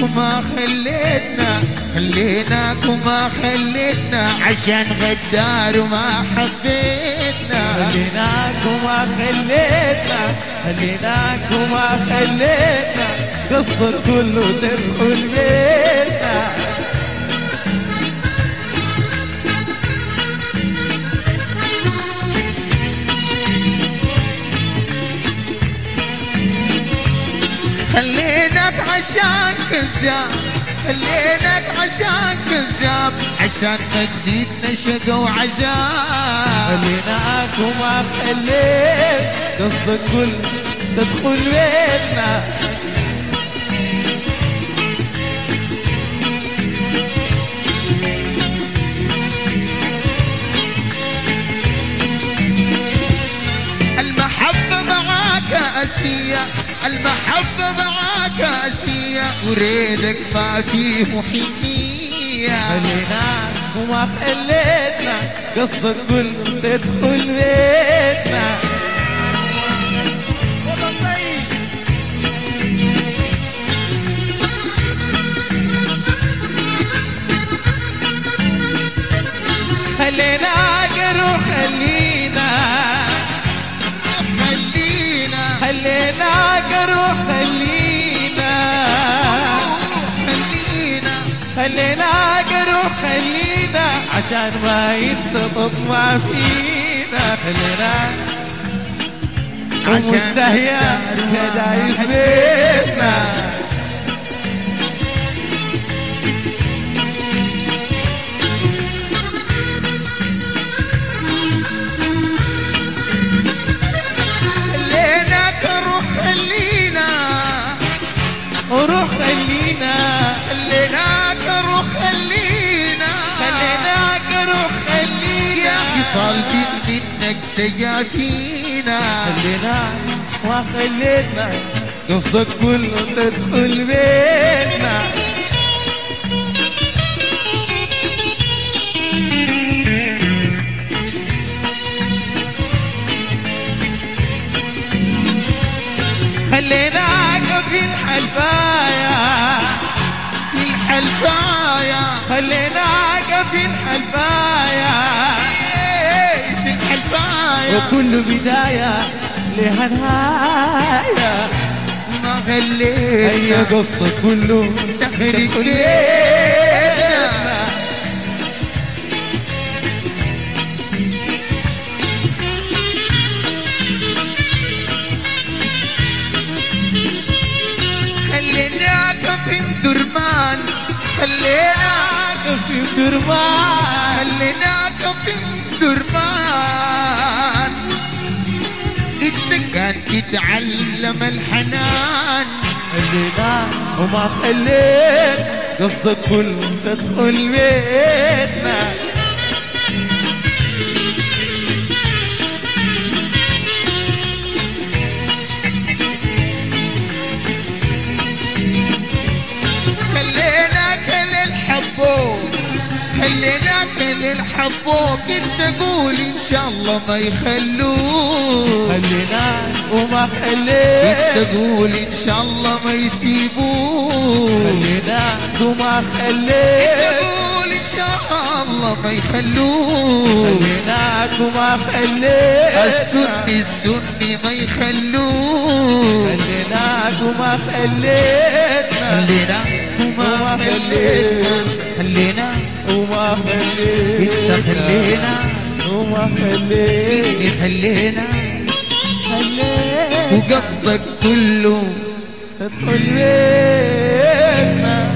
وما خليتنا، خليناك وما خليتنا عشان غدار وما حبيتنا. خليناك وما خليتنا، خليناك وما خليتنا، قصدك كله تدخل بيتنا. خليناك عشان كذاب، خليناك عشان كذاب، عشان ما تزيدنا شقا وعذاب. خليناك وما خليت، قصدك كله تدخل بيتنا. المحبة معاك أسية، المحبة معاك أسية، وريدك ما فيه حنية. خليناك وما خليتنا، قصدك كله تدخل بيتنا. خليناك روح خلينا، خلينا خليناك روح خلينا، خلينا خليناك روح خلينا، عشان ما يتطب ما فينا. خليناك ومستهيا كدايس بيتنا. وروح خلينا، خليناك روح خلينا، خليناك روح خلينا، يا أخي طالبين منك تجافينا. خليناك ما خليتنا، قصدك كله تدخل بيتنا. خليناك في الحلفاية، في الحلفاية، خليناك في الحلفاية، في الحلفاية، وكل بداية لها نهاية. ما خليتنا هي قصدك كله تخرج بيتنا. خليناك في درمان، خليناك في درمان، خليناك في درمان، انت كان تتعلم الحنان. خليناك وما خليت، قصدك كله تدخل بيتنا. خليناك للحبوب، خليناك للحبوب، انت قول ان شاء الله ما يخلوك. خليناك وما خليت، انت قول ان شاء الله ما يسيبوك. خليناك وما انت خليت، قول ان شاء الله ما يخلوك. خليناك وما خليت، السني السني ما يخلوك. خليناك وما خليتنا، خليناك وما خليتنا، خلينا وما خليت، انت خلينا وما خليت، اني خلينا، خليت وقصدك كله تدخل بيتنا.